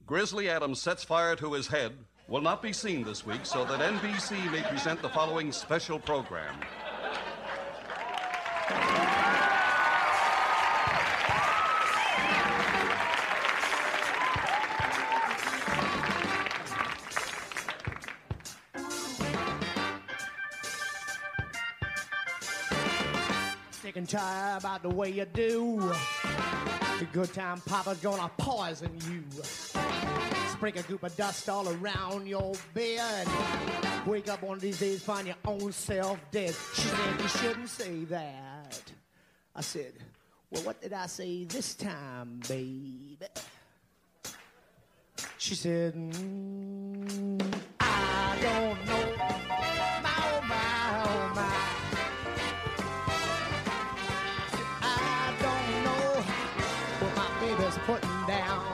Grizzly Adams sets fire to his head will not be seen this week so that NBC may present the following special program. Sick and tired about the way you do. The good time papa's gonna poison you. Sprinkle a goop of dust all around your bed. Wake up one of these days, find your own self dead. She said you shouldn't say that. I said, well, what did I say this time, baby? She said, I don't know. My, oh, my, oh, my. I don't know what my baby's putting down.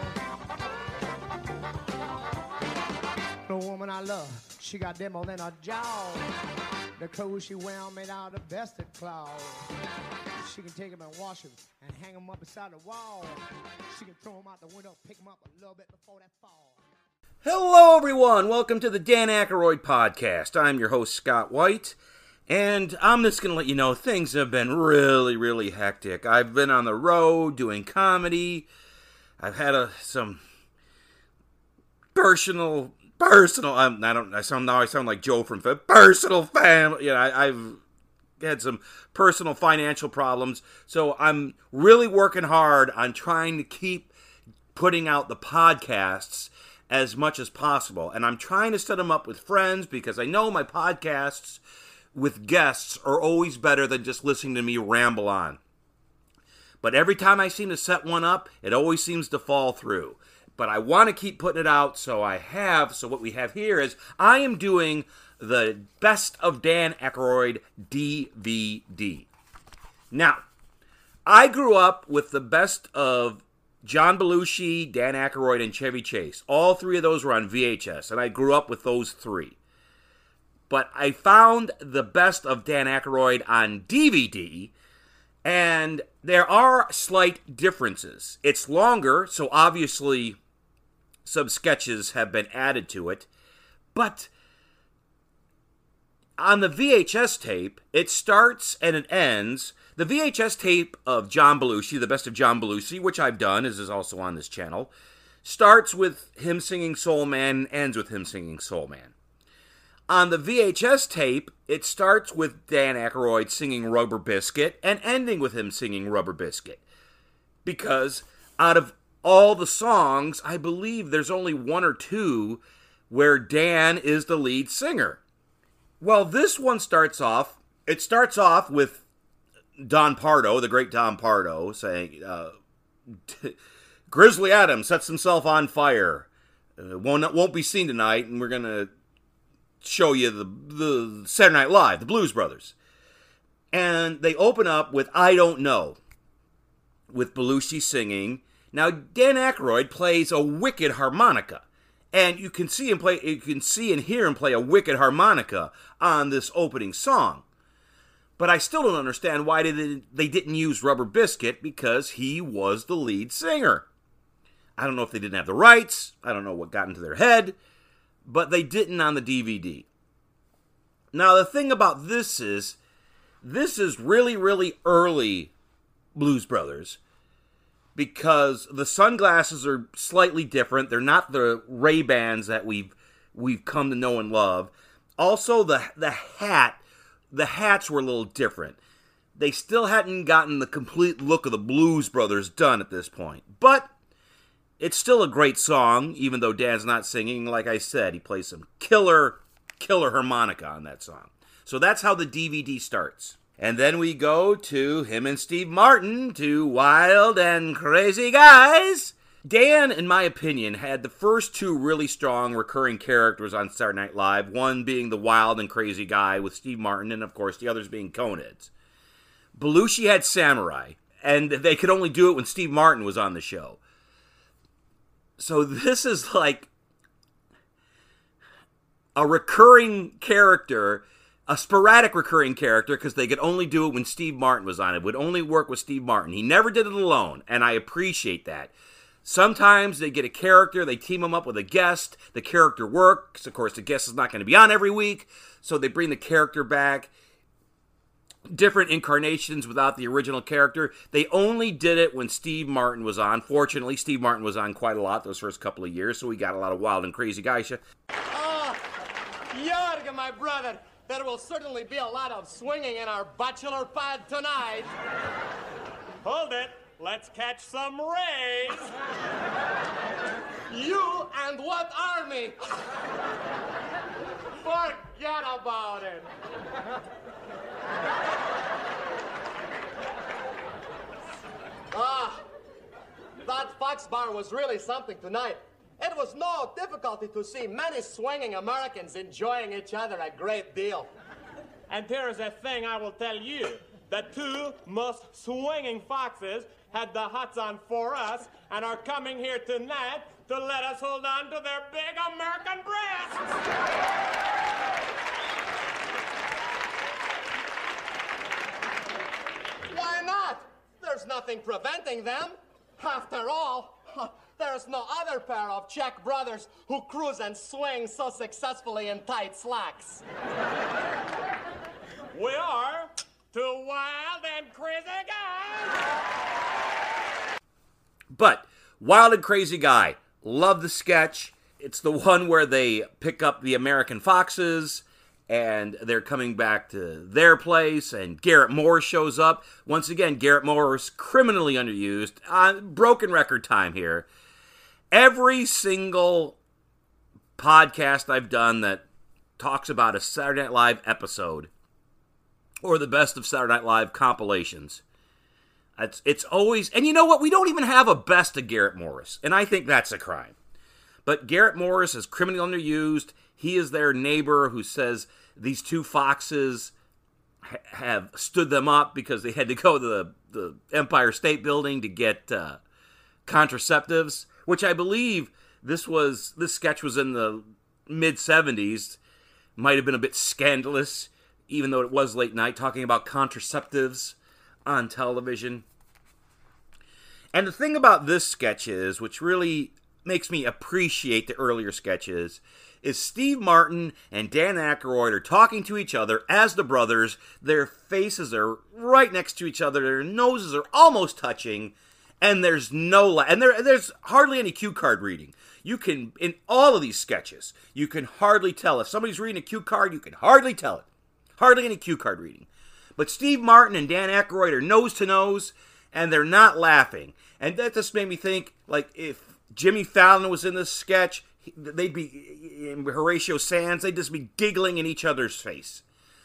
The woman I love, she got dimple in her jaw. The clothes she wear made out of vested cloth. She can take them and wash them and hang them up beside the wall. She can throw them out the window, pick them up a little bit before that fall. Hello, everyone. Welcome to the Dan Aykroyd Podcast. I'm your host, Scott White, and I'm just going to let you know things have been really, really hectic. I've been on the road doing comedy. I've had some personal. I sound like Joe from personal family. You know, I've had some personal financial problems, so I'm really working hard on trying to keep putting out the podcasts as much as possible. And I'm trying to set them up with friends because I know my podcasts with guests are always better than just listening to me ramble on. But every time I seem to set one up, it always seems to fall through. But I want to keep putting it out, so what we have here is I am doing the Best of Dan Aykroyd DVD. Now, I grew up with the best of John Belushi, Dan Aykroyd, and Chevy Chase. All three of those were on VHS, and I grew up with those three. But I found the Best of Dan Aykroyd on DVD, and there are slight differences. It's longer, so obviously some sketches have been added to it. But on the VHS tape, it starts and it ends. The VHS tape of John Belushi, the Best of John Belushi, which I've done, is also on this channel, starts with him singing Soul Man and ends with him singing Soul Man. On the VHS tape, it starts with Dan Aykroyd singing Rubber Biscuit and ending with him singing Rubber Biscuit. Because out of all the songs, I believe there's only one or two where Dan is the lead singer. Well, this one starts off with Don Pardo, the great Don Pardo, saying, Grizzly Adams sets himself on fire. Won't be seen tonight, and we're going to show you the Saturday Night Live, the Blues Brothers. And they open up with I Don't Know, with Belushi singing. Now, Dan Aykroyd plays a wicked harmonica. And you can see and hear him play a wicked harmonica on this opening song. But I still don't understand why they didn't use Rubber Biscuit, because he was the lead singer. I don't know if they didn't have the rights. I don't know what got into their head. But they didn't on the DVD. Now, the thing about this is really, really early Blues Brothers, because the sunglasses are slightly different. They're not the Ray-Bans that we've come to know and love. Also, the hats were a little different. They still hadn't gotten the complete look of the Blues Brothers done at this point. But it's still a great song, even though Dan's not singing. Like I said, he plays some killer harmonica on that song. So that's how the DVD starts. And then we go to him and Steve Martin, two wild and crazy guys. Dan, in my opinion, had the first two really strong recurring characters on Saturday Night Live, one being the wild and crazy guy with Steve Martin, and of course the others being Coneheads. Belushi had Samurai, and they could only do it when Steve Martin was on the show. So this is like a recurring character, a sporadic recurring character, because they could only do it when Steve Martin was on it. It would only work with Steve Martin. He never did it alone, and I appreciate that. Sometimes they get a character, they team them up with a guest, the character works. Of course, the guest is not going to be on every week, so they bring the character back. Different incarnations without the original character. They only did it when Steve Martin was on. Fortunately, Steve Martin was on quite a lot those first couple of years, so we got a lot of Wild and Crazy Guys. Oh, Jorgen, my brother, there will certainly be a lot of swinging in our bachelor pad tonight. Hold it. Let's catch some rays. You and what army? Forget about it. That Fox bar was really something tonight. It was no difficulty to see many swinging Americans enjoying each other a great deal. And here is a thing I will tell you. The two most swinging foxes had the hots on for us and are coming here tonight to let us hold on to their big American breasts. Why not? There's nothing preventing them. After all, there's no other pair of Czech brothers who cruise and swing so successfully in tight slacks. We are two wild and crazy guys. But Wild and Crazy Guy, love the sketch. It's the one where they pick up the American Foxes and they're coming back to their place, and Garrett Morris shows up. Once again, Garrett Morris, criminally underused. Broken record time here. Every single podcast I've done that talks about a Saturday Night Live episode or the best of Saturday Night Live compilations, it's always... And you know what? We don't even have a best of Garrett Morris, and I think that's a crime. But Garrett Morris is criminally underused. He is their neighbor who says these two foxes have stood them up because they had to go to the Empire State Building to get contraceptives, which I believe this sketch was in the mid-'70s. Might have been a bit scandalous, even though it was late night, talking about contraceptives on television. And the thing about this sketch is, which really makes me appreciate the earlier sketches, is Steve Martin and Dan Aykroyd are talking to each other as the brothers. Their faces are right next to each other. Their noses are almost touching, and there's there's hardly any cue card reading. You can, in all of these sketches, you can hardly tell. If somebody's reading a cue card, you can hardly tell it. Hardly any cue card reading. But Steve Martin and Dan Aykroyd are nose to nose, and they're not laughing. And that just made me think, like, if Jimmy Fallon was in this sketch, they'd be, Horatio Sands, they'd just be giggling in each other's face.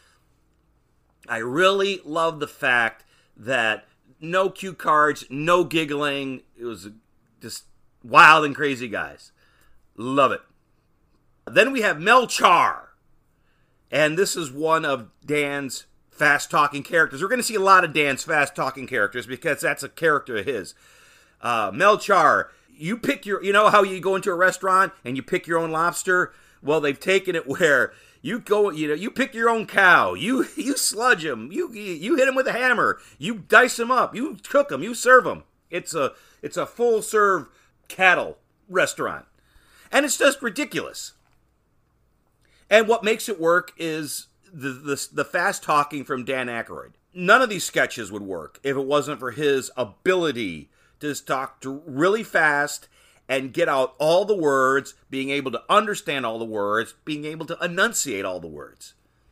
I really love the fact that no cue cards, no giggling. It was just Wild and Crazy Guys. Love it. Then we have Melchar. And this is one of Dan's fast-talking characters. We're going to see a lot of Dan's fast-talking characters because that's a character of his. Melchar, you pick you know how you go into a restaurant and you pick your own lobster? Well, they've taken it where you go, you pick your own cow, you sludge them, you hit them with a hammer, you dice them up, you cook them, you serve them. It's a full-serve cattle restaurant. And it's just ridiculous. And what makes it work is the fast talking from Dan Aykroyd. None of these sketches would work if it wasn't for his ability to just talk really fast and get out all the words, being able to understand all the words, being able to enunciate all the words.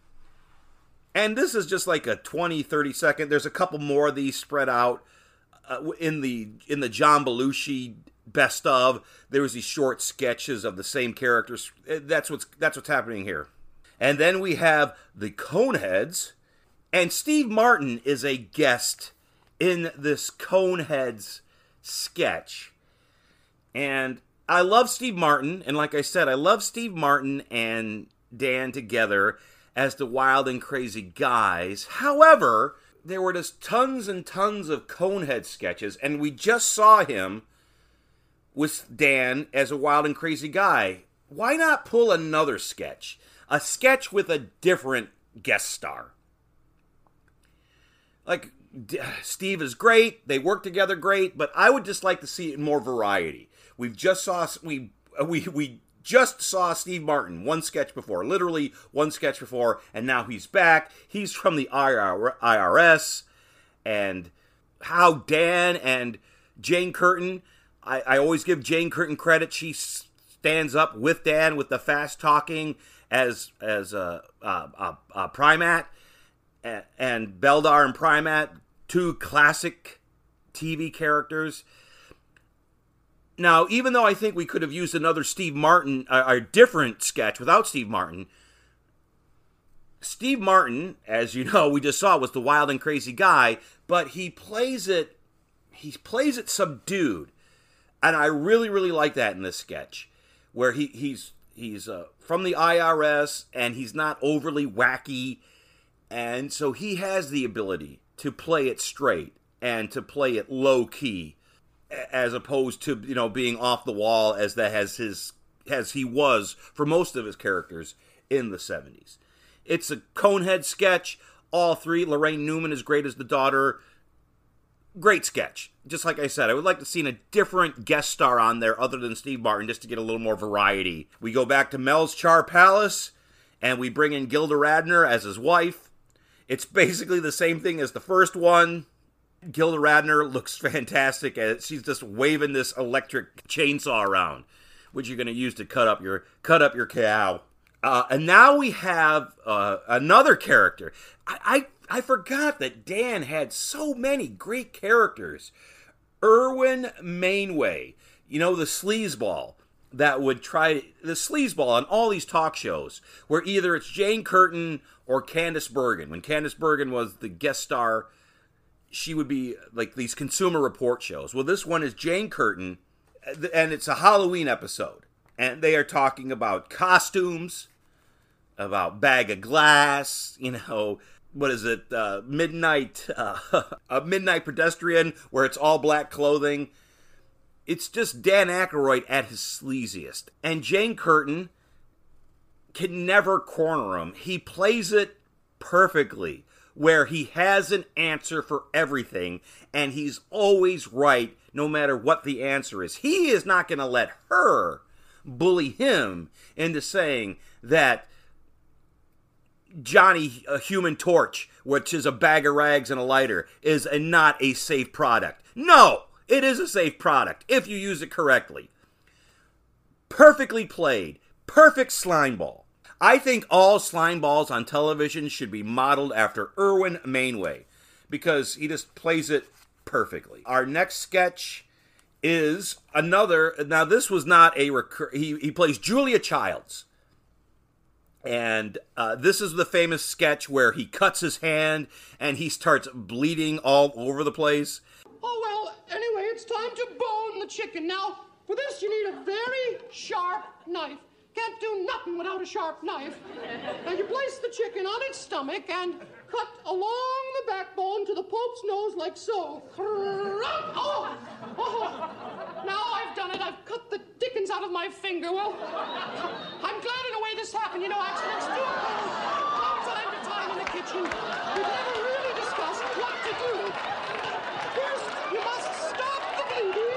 And this is just like a 20, 30 second. There's a couple more of these spread out in the John Belushi best of. There was these short sketches of the same characters. That's what's happening here. And then we have the Coneheads, and Steve Martin is a guest in this Coneheads sketch. And I love Steve Martin, and like I said, I love Steve Martin and Dan together as the Wild and Crazy Guys. However, there were just tons and tons of Conehead sketches, and we just saw him with Dan as a Wild and Crazy Guy. Why not pull another sketch? A sketch with a different guest star. Like, Steve is great. They work together great, but I would just like to see more variety. We just saw Steve Martin one sketch before, literally one sketch before, and now he's back. He's from the IRS, and how Dan and Jane Curtin, I always give Jane Curtin credit. She stands up with Dan with the fast talking as a Primat, and Beldar and Primat, two classic TV characters. Now, even though I think we could have used another Steve Martin, a different sketch without Steve Martin, as you know, we just saw, was the wild and crazy guy, but he plays it subdued. And I really, really like that in this sketch, where he's from the IRS, and he's not overly wacky, and so he has the ability to play it straight and to play it low key, as opposed to, being off the wall as he was for most of his characters in the 70s. It's a Conehead sketch. All three. Lorraine Newman is great as the daughter. Great sketch. Just like I said, I would like to see a different guest star on there other than Steve Martin, just to get a little more variety. We go back to Mel's Char Palace, and we bring in Gilda Radner as his wife. It's basically the same thing as the first one. Gilda Radner looks fantastic as she's just waving this electric chainsaw around, which you're going to use to cut up your cow. And now we have another character. I forgot that Dan had so many great characters. Erwin Mainway, the sleazeball that would try the sleazeball on all these talk shows, where either it's Jane Curtin or Candice Bergen. When Candice Bergen was the guest star, she would be like these Consumer Report shows. Well, this one is Jane Curtin, and it's a Halloween episode. And they are talking about costumes, about Bag of Glass, what is it, a Midnight Pedestrian, where it's all black clothing. It's just Dan Aykroyd at his sleaziest. And Jane Curtin can never corner him. He plays it perfectly, where he has an answer for everything, and he's always right, no matter what the answer is. He is not going to let her bully him into saying that Johnny Human Torch, which is a bag of rags and a lighter, is not a safe product. No, it is a safe product if you use it correctly. Perfectly played. Perfect slime ball. I think all slime balls on television should be modeled after Erwin Mainway, because he just plays it perfectly. Our next sketch is another. Now, this was not a he plays Julia Childs. And this is the famous sketch where he cuts his hand and he starts bleeding all over the place. Oh, well, anyway, it's time to bone the chicken. Now, for this, you need a very sharp knife. Can't do nothing without a sharp knife. Now, you place the chicken on its stomach and cut along the backbone to the Pope's nose like so. Oh! Now I've done it. I've cut the dickens out of my finger. Well, I'm glad in a way this happened. Accidents do occur from time to time in the kitchen. We've never really discussed what to do. First, you must stop the bleeding.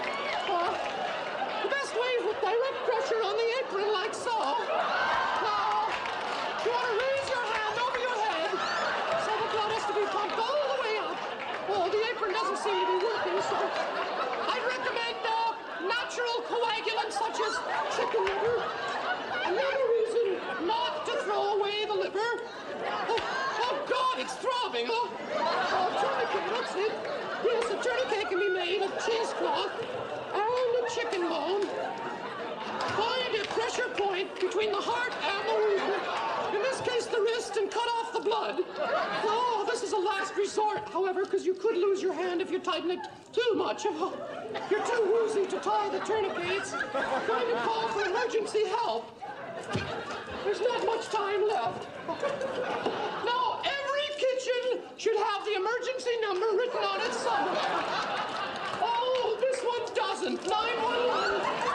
The best way is with direct pressure on the apron like so. Now, you want to raise your hand over your head so the blood has to be pumped all the way up. Oh, the apron doesn't seem to be working, so I'd recommend natural coagulants such as chicken liver. Another reason not to throw away the liver. Oh God, it's throbbing. Tourniquet, that's it. Yes, a tourniquet can be made of cheesecloth and a chicken bone. Find a pressure point between the heart and the wound. In this case, the wrist, and cut off the blood. Oh, this is a last resort, however, because you could lose your hand if you tighten it too much. You're too woozy to tie the tourniquets. Going to call for emergency help. There's not much time left. Now, every kitchen should have the emergency number written on its side. Oh, this one doesn't. 911.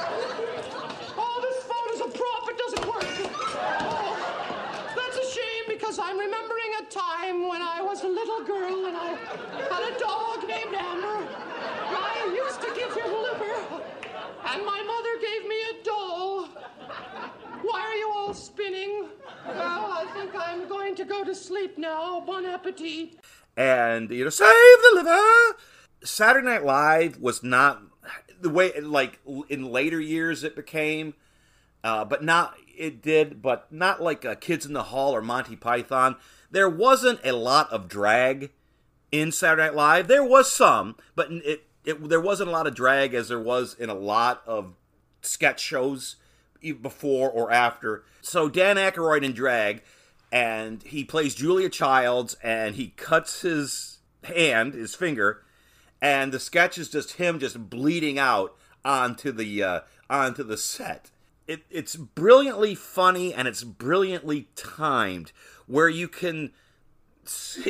Oh, this phone is a prop. It doesn't work. Oh, that's a shame And my mother gave me a doll. Why are you all spinning? Well, I think I'm going to go to sleep now. Bon appetit. And, save the liver! Saturday Night Live was not the way, like, in later years it became, but not like Kids in the Hall or Monty Python. There wasn't a lot of drag in Saturday Night Live. There was some, but there wasn't a lot of drag as there was in a lot of sketch shows before or after. So Dan Aykroyd in drag, and he plays Julia Childs, and he cuts his finger, and the sketch is just him just bleeding out onto the set. It's brilliantly funny, and it's brilliantly timed, where you can see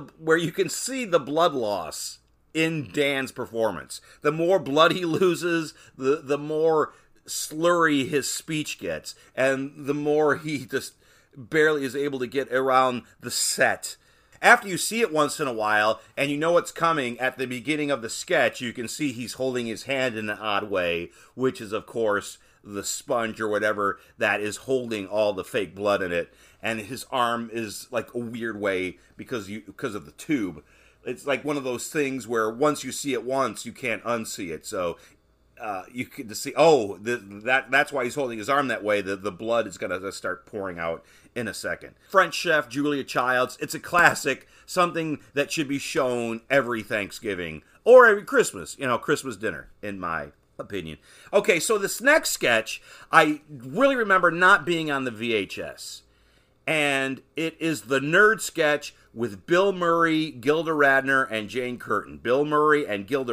the blood loss in Dan's performance. The more blood he loses, the more slurry his speech gets, and the more he just barely is able to get around the set. After you see it once in a while, and you know what's coming at the beginning of the sketch, you can see he's holding his hand in an odd way, which is, of course, the sponge or whatever that is holding all the fake blood in it, and his arm is like a weird way because of the tube. It's like one of those things where once you see it once, you can't unsee it. So you can just see, that's why he's holding his arm that way. The blood is going to start pouring out in a second. French Chef, Julia Childs. It's a classic, something that should be shown every Thanksgiving or every Christmas, Christmas dinner, in my opinion. Okay, so this next sketch, I really remember not being on the VHS. And it is the Nerd sketch with Bill Murray, Gilda Radner, and Jane Curtin. Bill Murray and Gilda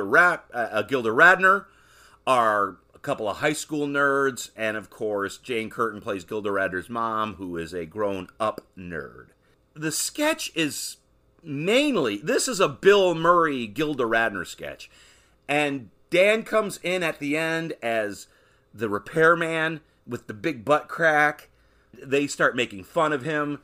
Radner are a couple of high school nerds, and of course, Jane Curtin plays Gilda Radner's mom, who is a grown-up nerd. The sketch is this is a Bill Murray, Gilda Radner sketch, and Dan comes in at the end as the repairman with the big butt crack. They start making fun of him,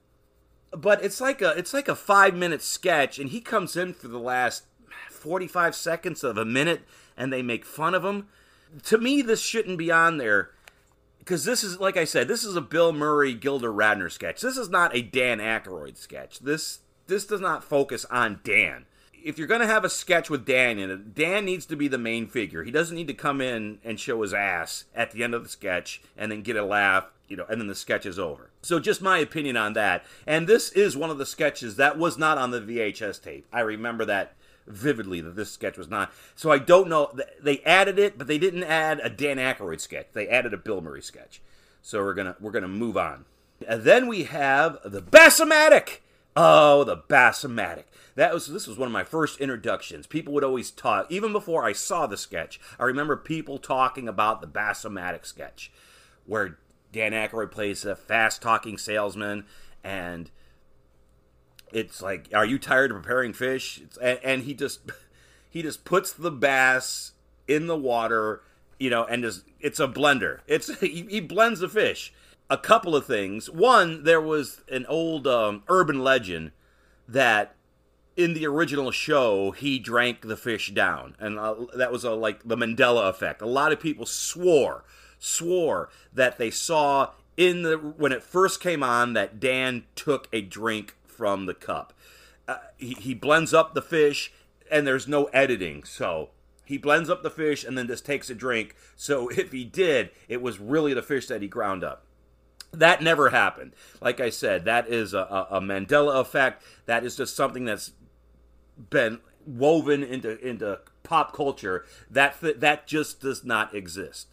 but it's like a 5-minute sketch, and he comes in for the last 45 seconds of a minute, and they make fun of him. To me, this shouldn't be on there, because this is, like I said, this is a Bill Murray, Gilda Radner sketch. This is not a Dan Aykroyd sketch. This does not focus on Dan. If you're going to have a sketch with Dan in it, Dan needs to be the main figure. He doesn't need to come in and show his ass at the end of the sketch and then get a laugh, and then the sketch is over. So just my opinion on that. And this is one of the sketches that was not on the VHS tape. I remember that vividly, that this sketch was not. So I don't know. They added it, but they didn't add a Dan Aykroyd sketch. They added a Bill Murray sketch. So we're gonna move on. And then we have the Bassomatic. Oh, the Bassomatic. This was one of my first introductions. People would always talk, even before I saw the sketch, I remember people talking about the Bassomatic sketch, where Dan Aykroyd plays a fast-talking salesman, and it's like, are you tired of preparing fish? And he just puts the bass in the water, and it's a blender. He blends the fish. A couple of things. One, there was an old urban legend that in the original show, he drank the fish down. And that was like the Mandela effect. A lot of people swore that they saw when it first came on that Dan took a drink from the cup. He blends up the fish, and there's no editing. So he blends up the fish and then just takes a drink. So if he did, it was really the fish that he ground up. That never happened. Like I said, that is a Mandela effect. That is just something that's been woven into pop culture. That just does not exist.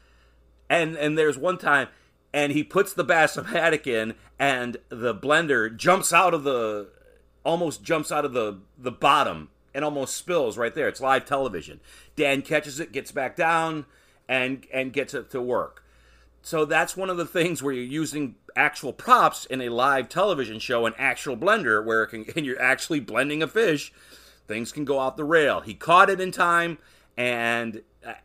And there's one time, and he puts the Bassomatic in, and the blender almost jumps out of the bottom and almost spills right there. It's live television. Dan catches it, gets back down, and gets it to work. So that's one of the things where you're using actual props in a live television show, an actual blender, where and you're actually blending a fish. Things can go off the rail. He caught it in time, and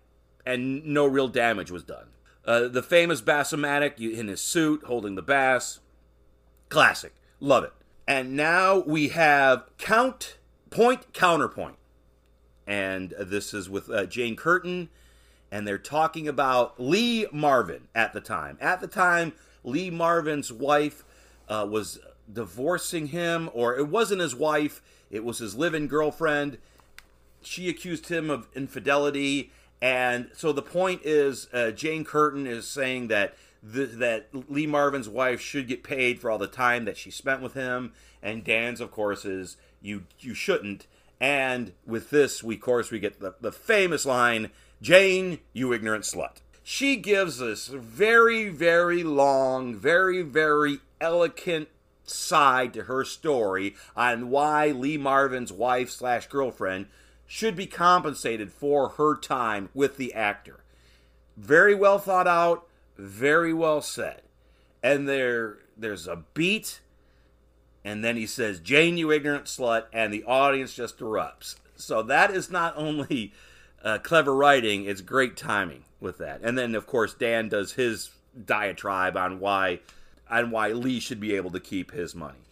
no real damage was done. The famous Bassomatic in his suit, holding the bass. Classic. Love it. And now we have point, counterpoint. and this is with Jane Curtin, and they're talking about Lee Marvin at the time. At the time, Lee Marvin's wife was divorcing him, or it wasn't his wife, it was his live-in girlfriend. She accused him of infidelity, and so the point is, Jane Curtin is saying that that Lee Marvin's wife should get paid for all the time that she spent with him, and Dan's, of course, is you shouldn't. And with this, we get the famous line, "Jane, you ignorant slut." She gives this very, very long, very, very eloquent side to her story on why Lee Marvin's wife/girlfriend should be compensated for her time with the actor. Very well thought out, very well said. And there's a beat, and then he says, "Jane, you ignorant slut," and the audience just erupts. So that is not only clever writing, it's great timing with that. And then, of course, Dan does his diatribe on why Lee should be able to keep his money.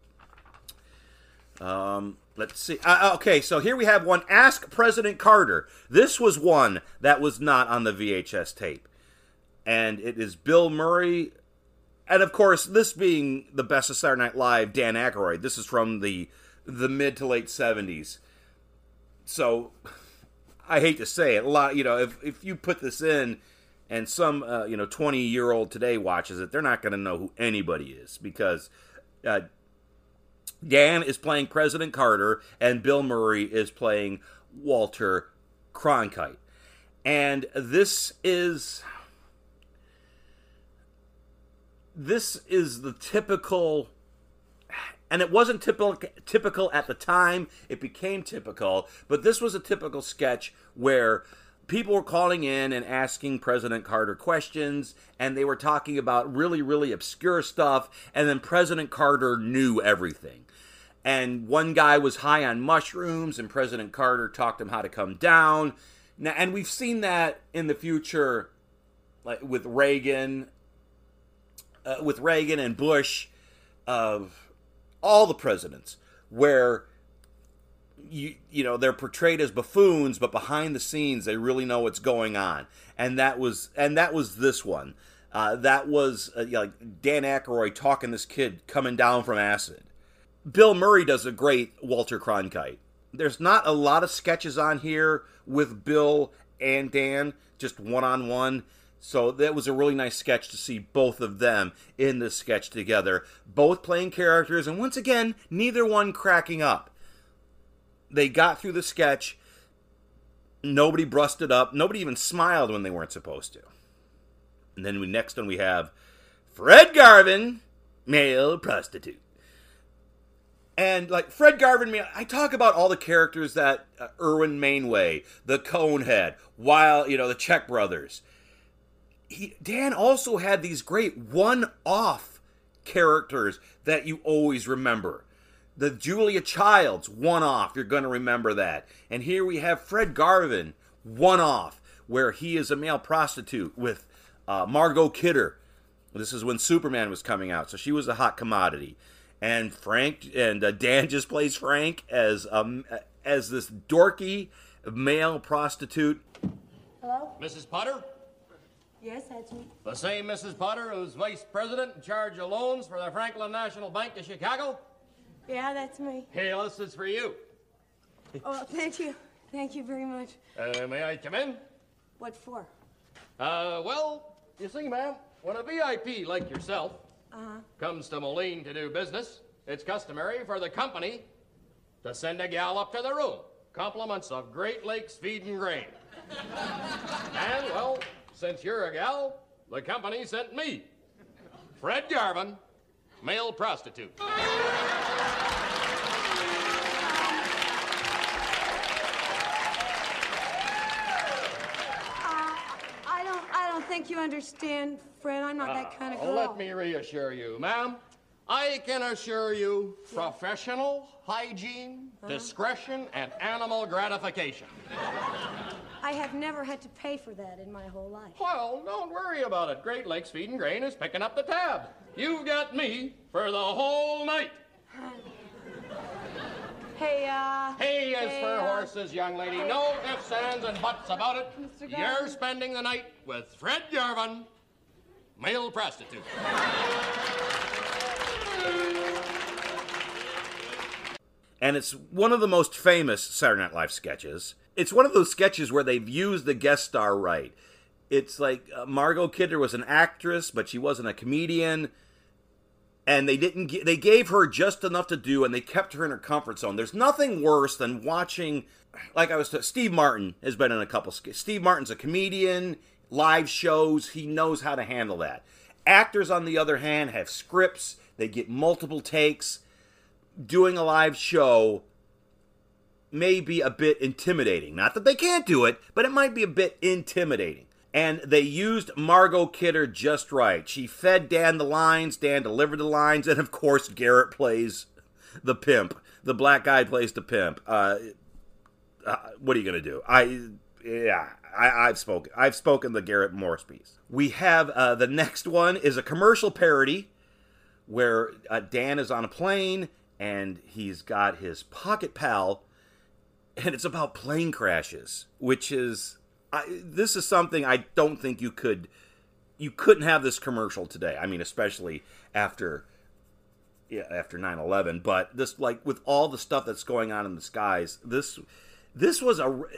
Let's see. Okay, so here we have one, Ask President Carter. This was one that was not on the VHS tape. And it is Bill Murray. And, of course, this being the best of Saturday Night Live, Dan Aykroyd. This is from the mid to late 70s. So, I hate to say it. A lot, if you put this in and some, 20-year-old today watches it, they're not going to know who anybody is. Because Dan is playing President Carter and Bill Murray is playing Walter Cronkite. And this is the typical, and it wasn't typical at the time, it became typical, but this was a typical sketch where people were calling in and asking President Carter questions, and they were talking about really, really obscure stuff, and then President Carter knew everything. And one guy was high on mushrooms, and President Carter taught him how to come down. Now, and we've seen that in the future, like with Reagan and Bush, of all the presidents, where they're portrayed as buffoons, but behind the scenes they really know what's going on. And that was this one. That was like Dan Aykroyd talking this kid coming down from acid. Bill Murray does a great Walter Cronkite. There's not a lot of sketches on here with Bill and Dan, just one-on-one. So that was a really nice sketch to see both of them in this sketch together. Both playing characters, and once again, neither one cracking up. They got through the sketch. Nobody brusted up. Nobody even smiled when they weren't supposed to. And then next one we have Fred Garvin, male prostitute. And like Fred Garvin, I talk about all the characters that Irwin Mainway, the Conehead, the Czech Brothers. Dan also had these great one-off characters that you always remember. The Julia Childs, one-off, you're going to remember that. And here we have Fred Garvin, one-off, where he is a male prostitute with Margot Kidder. This is when Superman was coming out, so she was a hot commodity. And Dan just plays Frank as this dorky male prostitute. Hello? Mrs. Potter? Yes, that's me. The same Mrs. Potter who's vice president in charge of loans for the Franklin National Bank of Chicago? Yeah, that's me. Hey, this is for you. Oh, thank you. Thank you very much. May I come in? What for? Well, you see, ma'am, when a VIP like yourself comes to Moline to do business, it's customary for the company to send a gal up to the room. Compliments of Great Lakes Feed and Grain. And, well, since you're a gal, the company sent me, Fred Garvin, male prostitute. I don't think you understand, Fred. I'm not that kind of girl. Let me reassure you, ma'am. I can assure you professional hygiene, discretion, and animal gratification. I have never had to pay for that in my whole life. Well, don't worry about it. Great Lakes Feed and Grain is picking up the tab. You've got me for the whole night. Hey, Hay is for horses, young lady. No ifs, ands, and buts about it. Mr. Garvin. You're spending the night with Fred Garvin, male prostitute. And it's one of the most famous Saturday Night Live sketches. It's one of those sketches where they've used the guest star right. It's like Margot Kidder was an actress, but she wasn't a comedian. And they gave her just enough to do, and they kept her in her comfort zone. There's nothing worse than watching, Steve Martin has been in a couple. Steve Martin's a comedian, live shows, he knows how to handle that. Actors, on the other hand, have scripts, they get multiple takes. Doing a live show may be a bit intimidating. Not that they can't do it, but it might be a bit intimidating. And they used Margot Kidder just right. She fed Dan the lines, Dan delivered the lines, and of course Garrett plays the pimp. The black guy plays the pimp. What are you going to do? I've spoken. I've spoken the Garrett Morris piece. We have the next one is a commercial parody where Dan is on a plane and he's got his pocket pal, and it's about plane crashes, which is... this is something I don't think you couldn't have this commercial today. I mean, especially after 9/11. But this, like, with all the stuff that's going on in the skies, this was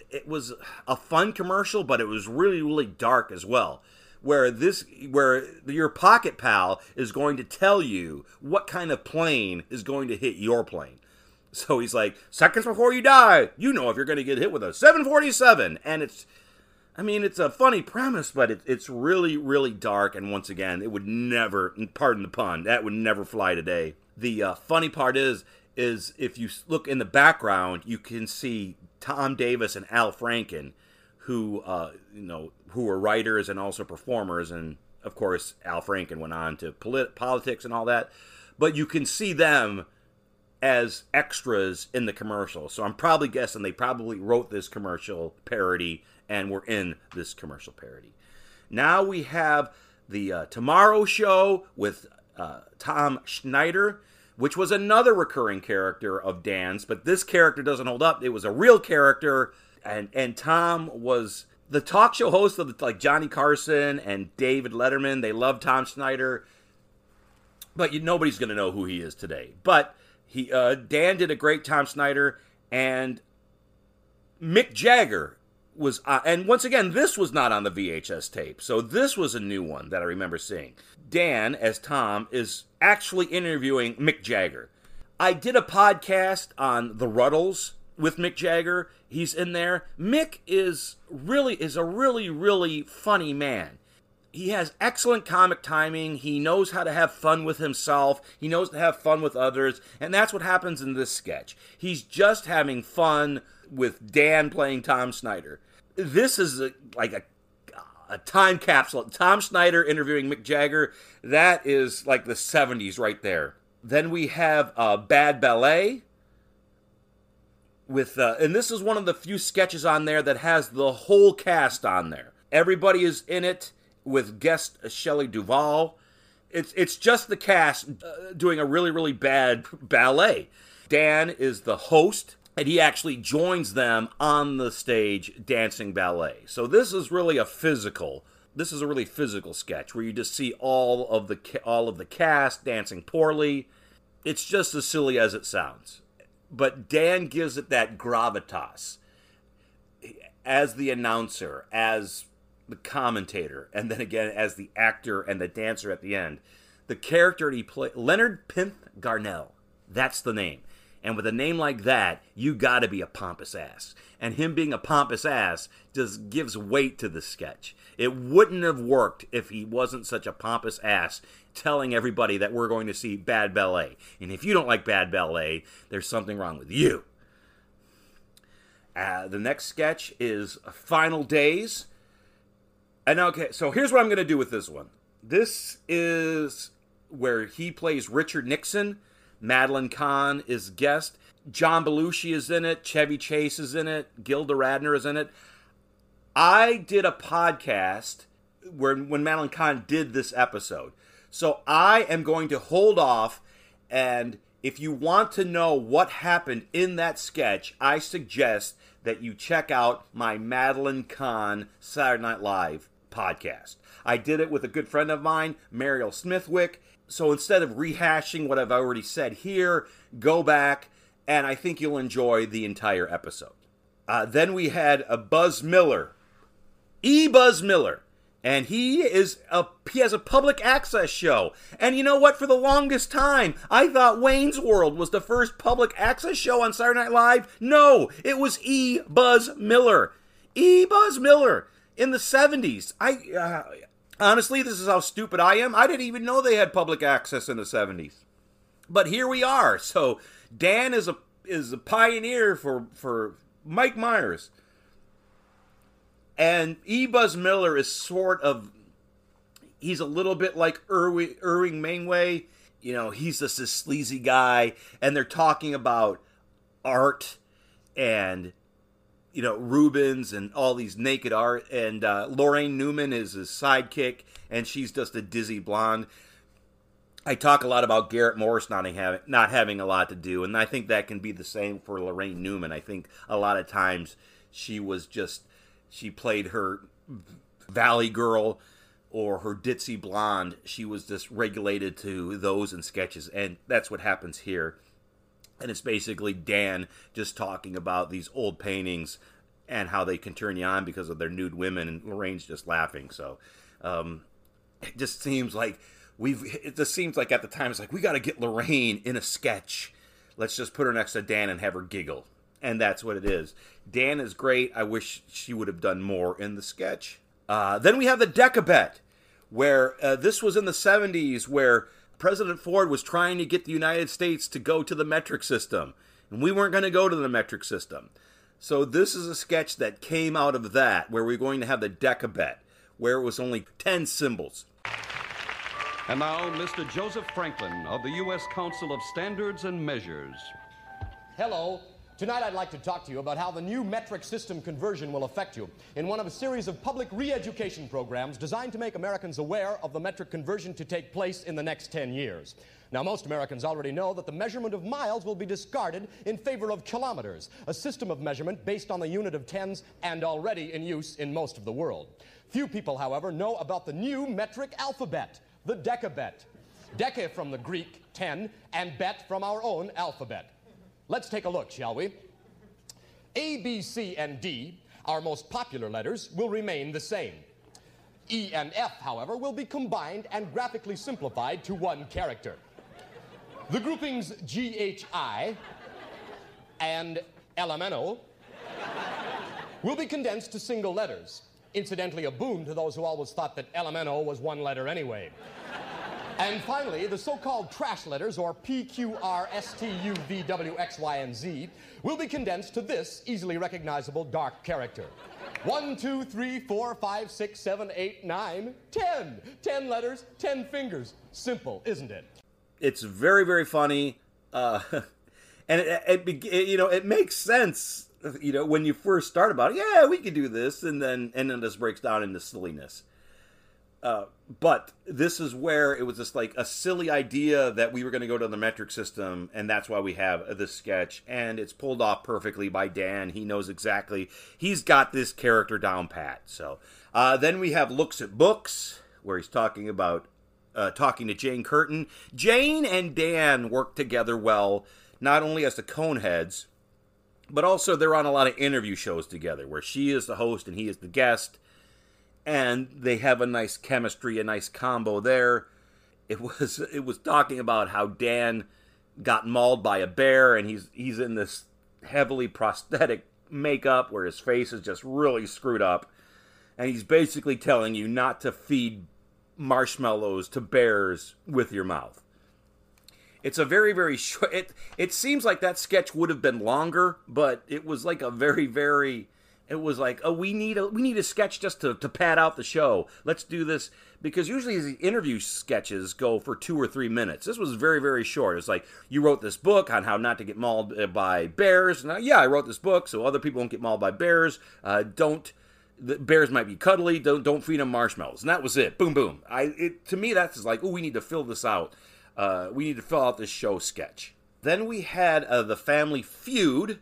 a fun commercial, but it was really, really dark as well. Where your pocket pal is going to tell you what kind of plane is going to hit your plane. So he's like, seconds before you die, you know if you're going to get hit with a 747, and it's a funny premise, but it's really, really dark, and once again, it would never, pardon the pun, that would never fly today. The funny part is if you look in the background, you can see Tom Davis and Al Franken, who were writers and also performers, and of course, Al Franken went on to politics and all that, but you can see them as extras in the commercial. So I'm probably guessing they probably wrote this commercial parody and we're in this commercial parody. Now we have the Tomorrow Show with Tom Schneider, which was another recurring character of Dan's, but this character doesn't hold up. It was a real character, and Tom was the talk show host of like Johnny Carson and David Letterman. They love Tom Schneider, but nobody's going to know who he is today. But Dan did a great Tom Schneider, and Mick Jagger was, and once again, this was not on the VHS tape, so this was a new one that I remember seeing. Dan, as Tom, is actually interviewing Mick Jagger. I did a podcast on the Ruddles with Mick Jagger. He's in there. Mick is a really, really funny man. He has excellent comic timing. He knows how to have fun with himself. He knows to have fun with others, and that's what happens in this sketch. He's just having fun with Dan playing Tom Schneider. This is like a time capsule. Tom Schneider interviewing Mick Jagger. That is like the 70s right there. Then we have Bad Ballet with, and this is one of the few sketches on there that has the whole cast on there. Everybody is in it with guest Shelley Duvall. It's just the cast doing a really, really bad ballet. Dan is the host, and he actually joins them on the stage dancing ballet. So this is really a really physical sketch where you just see all of the cast dancing poorly. It's just as silly as it sounds. But Dan gives it that gravitas as the announcer, as the commentator, and then again as the actor and the dancer at the end. The character he played, Leonard Pimp Garnell, that's the name. And with a name like that, you gotta be a pompous ass. And him being a pompous ass just gives weight to the sketch. It wouldn't have worked if he wasn't such a pompous ass telling everybody that we're going to see Bad Ballet. And if you don't like Bad Ballet, there's something wrong with you. The next sketch is Final Days. And okay, so here's what I'm going to do with this one. This is where he plays Richard Nixon. Madeline Kahn is guest. John Belushi is in it. Chevy Chase is in it. Gilda Radner is in it. I did a podcast when Madeline Kahn did this episode. So I am going to hold off, and If you want to know what happened in that sketch, I suggest that you check out my Madeline Kahn Saturday Night Live podcast. I did it with a good friend of mine, Mariel Smithwick. So instead of rehashing what I've already said here, go back, and I think you'll enjoy the entire episode. Then we had a Buzz Miller, Buzz Miller, and he has a public access show. And you know what? For the longest time, I thought Wayne's World was the first public access show on Saturday Night Live. No, it was Buzz Miller. Buzz Miller in the 70s. Honestly, this is how stupid I am. I didn't even know they had public access in the 70s. But here we are. So Dan is a pioneer for Mike Myers. And Buzz Miller is he's a little bit like Irving Mainway. You know, he's just this sleazy guy. And they're talking about art and, you know, Rubens and all these naked art. And Lorraine Newman is his sidekick. And she's just a dizzy blonde. I talk a lot about Garrett Morris not having a lot to do. And I think that can be the same for Lorraine Newman. I think a lot of times she played her Valley Girl or her ditzy blonde. She was just regulated to those in sketches, and that's what happens here. And it's basically Dan just talking about these old paintings and how they can turn you on because of their nude women, and Lorraine's just laughing. So it just seems like at the time it's like, we got to get Lorraine in a sketch. Let's just put her next to Dan and have her giggle. And that's what it is. Dan is great. I wish she would have done more in the sketch. Then we have the Decabet, where this was in the 70s, where President Ford was trying to get the United States to go to the metric system. And we weren't going to go to the metric system. So this is a sketch that came out of that, where we're going to have the Decabet, where it was only 10 symbols. And now, Mr. Joseph Franklin of the U.S. Council of Standards and Measures. Hello. Tonight I'd like to talk to you about how the new metric system conversion will affect you in one of a series of public re-education programs designed to make Americans aware of the metric conversion to take place in the next 10 years. Now, most Americans already know that the measurement of miles will be discarded in favor of kilometers, a system of measurement based on the unit of tens and already in use in most of the world. Few people, however, know about the new metric alphabet, the decabet. Deca from the Greek, 10, and bet from our own alphabet. Let's take a look, shall we? A, B, C, and D, our most popular letters, will remain the same. E and F, however, will be combined and graphically simplified to one character. The groupings G, H, I and LMNO will be condensed to single letters. Incidentally, a boon to those who always thought that LMNO was one letter anyway. And finally, the so-called trash letters, or P, Q, R, S, T, U, V, W, X, Y, and Z, will be condensed to this easily recognizable dark character. 1, 2, 3, 4, 5, 6, 7, 8, 9, 10. 10 letters, 10 fingers. Simple, isn't it? It's very, very funny. And it makes sense, when you first start about it. Yeah, we could do this. And then this breaks down into silliness. But this is where it was just like a silly idea that we were going to go to the metric system, and that's why we have this sketch, and it's pulled off perfectly by Dan. He knows exactly. He's got this character down pat. So then we have Looks at Books, where he's talking to Jane Curtin. Jane and Dan work together well, not only as the Coneheads, but also they're on a lot of interview shows together, where she is the host and he is the guest. And they have a nice chemistry, a nice combo there. It was talking about how Dan got mauled by a bear, and he's in this heavily prosthetic makeup where his face is just really screwed up. And he's basically telling you not to feed marshmallows to bears with your mouth. It's a very, very short... It seems like that sketch would have been longer, but it was like a very, very... It was like, we need a sketch just to pad out the show. Let's do this. Because usually the interview sketches go for 2 or 3 minutes. This was very, very short. It's like, you wrote this book on how not to get mauled by bears. Now, yeah, I wrote this book so other people won't get mauled by bears. The bears might be cuddly. Don't feed them marshmallows. And that was it. Boom, boom. To me, that's like, we need to fill this out. We need to fill out this show sketch. Then we had the Family Feud,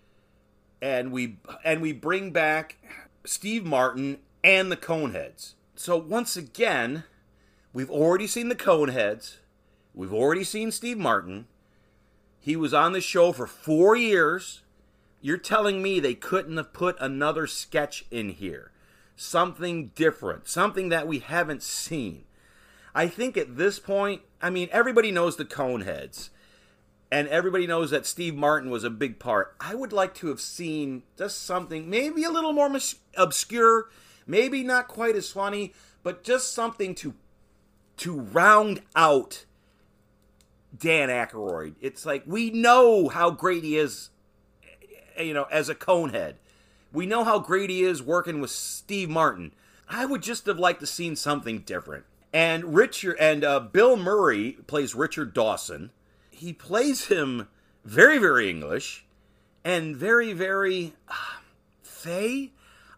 and we bring back Steve Martin and the Coneheads. So once again, we've already seen the Coneheads. We've already seen Steve Martin. He was on the show for 4 years. You're telling me they couldn't have put another sketch in here? Something different. Something that we haven't seen. I think at this point, I mean, everybody knows the Coneheads. And everybody knows that Steve Martin was a big part. I would like to have seen just something, maybe a little more obscure, maybe not quite as funny, but just something to round out Dan Aykroyd. It's like, we know how great he is, you know, as a Conehead. We know how great he is working with Steve Martin. I would just have liked to seen something different. And Bill Murray plays Richard Dawson. He plays him very, very English and very, very fey.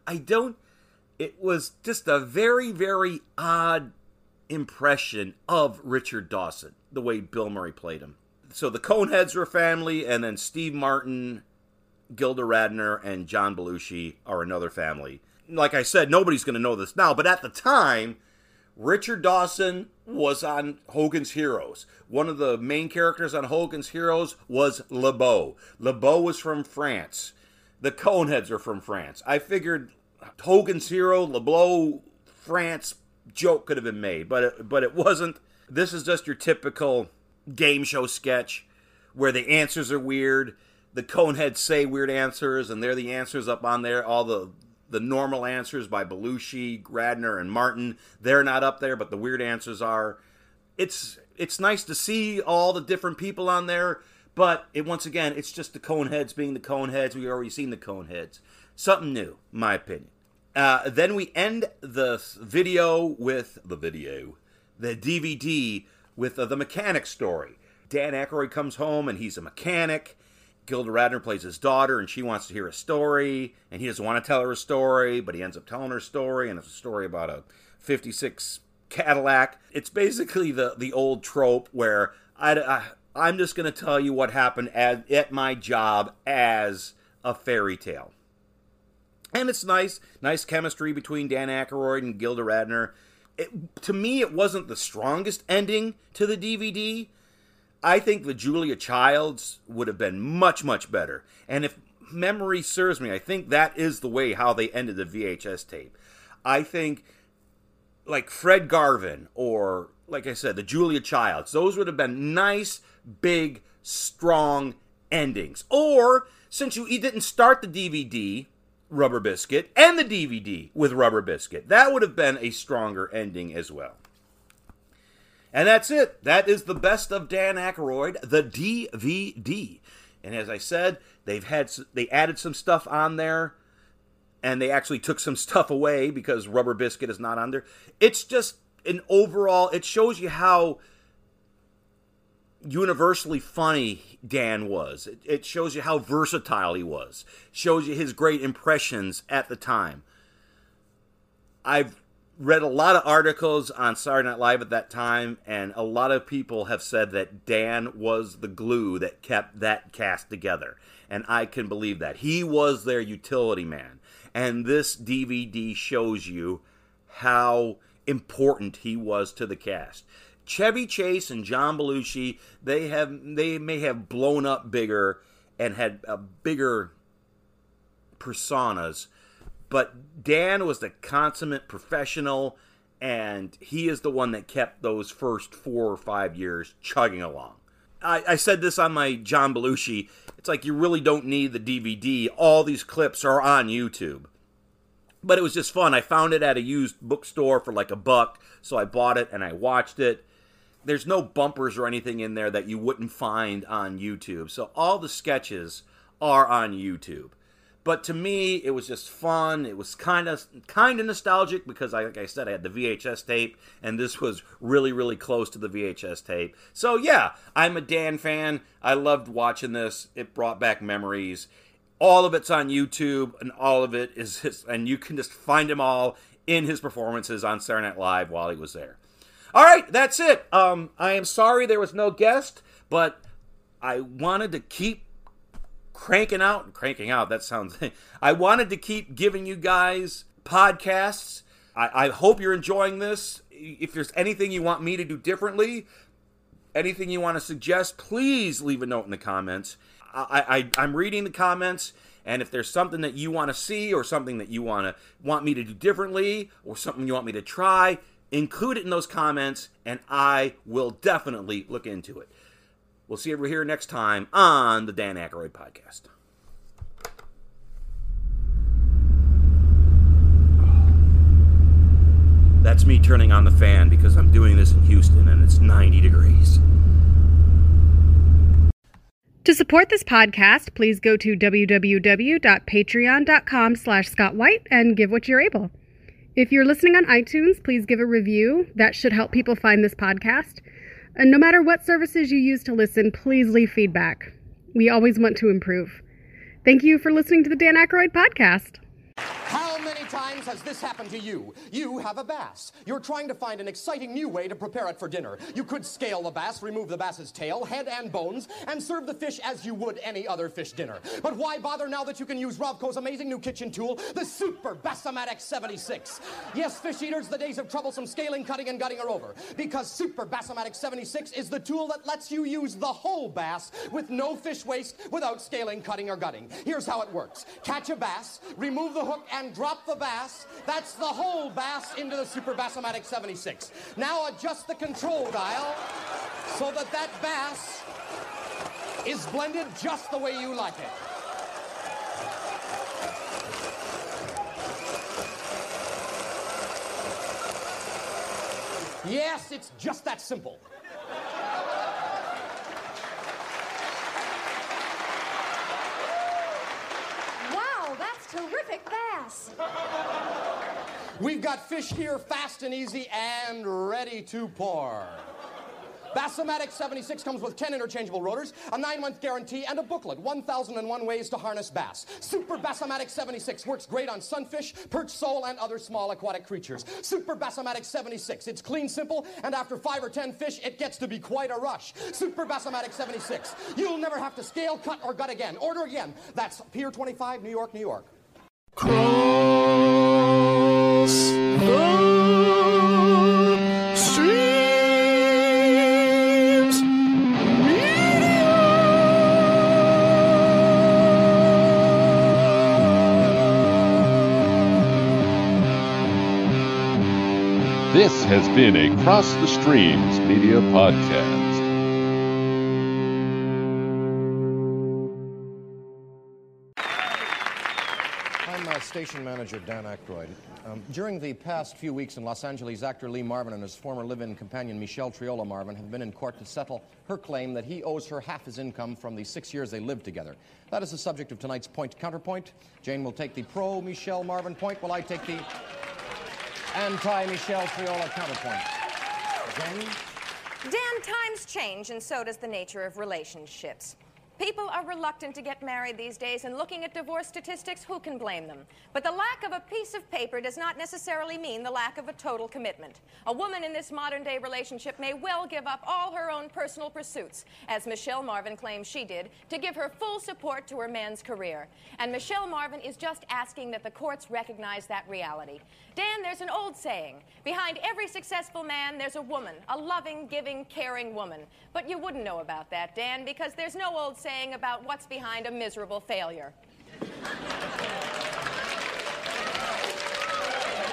It was just a very, very odd impression of Richard Dawson, the way Bill Murray played him. So the Coneheads are a family, and then Steve Martin, Gilda Radner, and John Belushi are another family. Like I said, nobody's going to know this now, but at the time, Richard Dawson was on Hogan's Heroes. One of the main characters on Hogan's Heroes was LeBeau. LeBeau was from France. The Coneheads are from France. I figured Hogan's Hero, LeBeau, France joke could have been made, but it wasn't. This is just your typical game show sketch where the answers are weird. The Coneheads say weird answers, and they're the answers up on there. All the normal answers by Belushi, Radner, and Martin, they're not up there, but the weird answers are. It's nice to see all the different people on there, but once again, it's just the Coneheads being the Coneheads. We've already seen the Coneheads. Something new, in my opinion. Then we end the video with the DVD with the mechanic story. Dan Aykroyd comes home and he's a mechanic. Gilda Radner plays his daughter, and she wants to hear a story, and he doesn't want to tell her a story, but he ends up telling her a story, and it's a story about a 56 Cadillac. It's basically the old trope where I'm just going to tell you what happened at my job as a fairy tale. And it's nice chemistry between Dan Aykroyd and Gilda Radner. To me, it wasn't the strongest ending to the DVD. I think the Julia Childs would have been much, much better. And if memory serves me, I think that is the way how they ended the VHS tape. I think, like Fred Garvin, or, like I said, the Julia Childs, those would have been nice, big, strong endings. Or, since you didn't start the DVD, Rubber Biscuit, and the DVD with Rubber Biscuit, that would have been a stronger ending as well. And that's it. That is the best of Dan Aykroyd, the DVD. And as I said, they added some stuff on there, and they actually took some stuff away because Rubber Biscuit is not on there. It's just an overall, it shows you how universally funny Dan was. It shows you how versatile he was. Shows you his great impressions at the time. I've read a lot of articles on Saturday Night Live at that time, and a lot of people have said that Dan was the glue that kept that cast together. And I can believe that. He was their utility man. And this DVD shows you how important he was to the cast. Chevy Chase and John Belushi, they may have blown up bigger and had bigger personas, but Dan was the consummate professional, and he is the one that kept those first 4 or 5 years chugging along. I said this on my John Belushi. It's like you really don't need the DVD. All these clips are on YouTube. But it was just fun. I found it at a used bookstore for like $1, so I bought it and I watched it. There's no bumpers or anything in there that you wouldn't find on YouTube. So all the sketches are on YouTube. But to me, it was just fun. It was kind of nostalgic because, like I said, I had the VHS tape, and this was really, really close to the VHS tape. So yeah, I'm a Dan fan. I loved watching this. It brought back memories. All of it's on YouTube, and all of it is his, and you can just find them all in his performances on Saturday Night Live while he was there. All right, that's it. I am sorry there was no guest, but I wanted to keep cranking out, that sounds, I wanted to keep giving you guys podcasts. I hope you're enjoying this. If there's anything you want me to do differently, anything you want to suggest, please leave a note in the comments. I'm reading the comments, and if there's something that you want to see or something that you want me to do differently or something you want me to try, include it in those comments, and I will definitely look into it. We'll see you over here next time on the Dan Aykroyd Podcast. That's me turning on the fan because I'm doing this in Houston and it's 90 degrees. To support this podcast, please go to www.patreon.com/Scott White and give what you're able. If you're listening on iTunes, please give a review. That should help people find this podcast. And no matter what services you use to listen, please leave feedback. We always want to improve. Thank you for listening to the Dan Aykroyd Podcast. How many times has this happened to you? You have a bass. You're trying to find an exciting new way to prepare it for dinner. You could scale the bass, remove the bass's tail, head, and bones, and serve the fish as you would any other fish dinner. But why bother now that you can use Rovco's amazing new kitchen tool, the Super Bass-O-Matic 76? Yes, fish eaters, the days of troublesome scaling, cutting, and gutting are over. Because Super Bass-O-Matic 76 is the tool that lets you use the whole bass with no fish waste without scaling, cutting, or gutting. Here's how it works. Catch a bass, remove the hook, and drop the bass. That's the whole bass into the Super Bass-O-Matic 76. Now adjust the control dial so that bass is blended just the way you like it. Yes, it's just that simple. Wow, that's terrific bass. We've got fish here fast and easy and ready to pour. Bass-O-Matic 76 comes with 10 interchangeable rotors, a 9-month guarantee, and a booklet, 1001 Ways to Harness Bass. Super Bass-O-Matic 76 works great on sunfish, perch, sole, and other small aquatic creatures. Super Bass-O-Matic 76. It's clean, simple, and after 5 or 10 fish, it gets to be quite a rush. Super Bass-O-Matic 76. You'll never have to scale, cut, or gut again. Order again. That's Pier 25, New York, New York. Cross the streams media. This has been a Cross the Streams Media Podcast. Station manager Dan Aykroyd. During the past few weeks in Los Angeles, actor Lee Marvin and his former live-in companion Michelle Triola Marvin have been in court to settle her claim that he owes her half his income from the 6 years they lived together. That is the subject of tonight's point-counterpoint. Jane will take the pro-Michelle Marvin point, while I take the anti-Michelle Triola counterpoint. Jane? Dan, times change, and so does the nature of relationships. People are reluctant to get married these days, and looking at divorce statistics, who can blame them? But the lack of a piece of paper does not necessarily mean the lack of a total commitment. A woman in this modern-day relationship may well give up all her own personal pursuits, as Michelle Marvin claims she did, to give her full support to her man's career. And Michelle Marvin is just asking that the courts recognize that reality. Dan, there's an old saying, behind every successful man, there's a woman, a loving, giving, caring woman. But you wouldn't know about that, Dan, because there's no old saying about what's behind a miserable failure.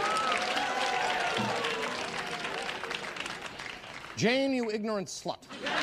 Jane, you ignorant slut.